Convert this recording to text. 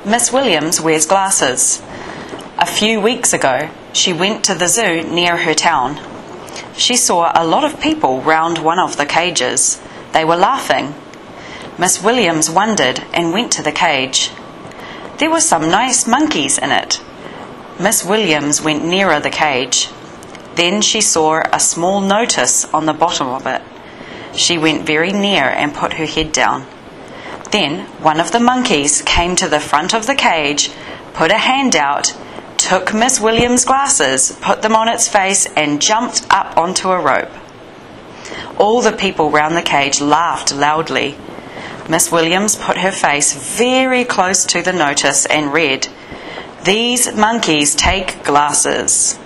Miss Williams wears glasses. A few weeks ago, she went to the zoo near her town. She saw a lot of people round one of the cages. They were laughing. Miss Williams wondered and went to the cage. There were some nice monkeys in it. Miss Williams went nearer the cage. Then she saw a small notice on the bottom of it. She went very near and put her head down. Then one of the monkeys came to the front of the cage, put a hand out, took Miss Williams' glasses, put them on its face, and jumped up onto a rope. All the people round the cage laughed loudly. Miss Williams put her face very close to the notice and read, "These monkeys take glasses."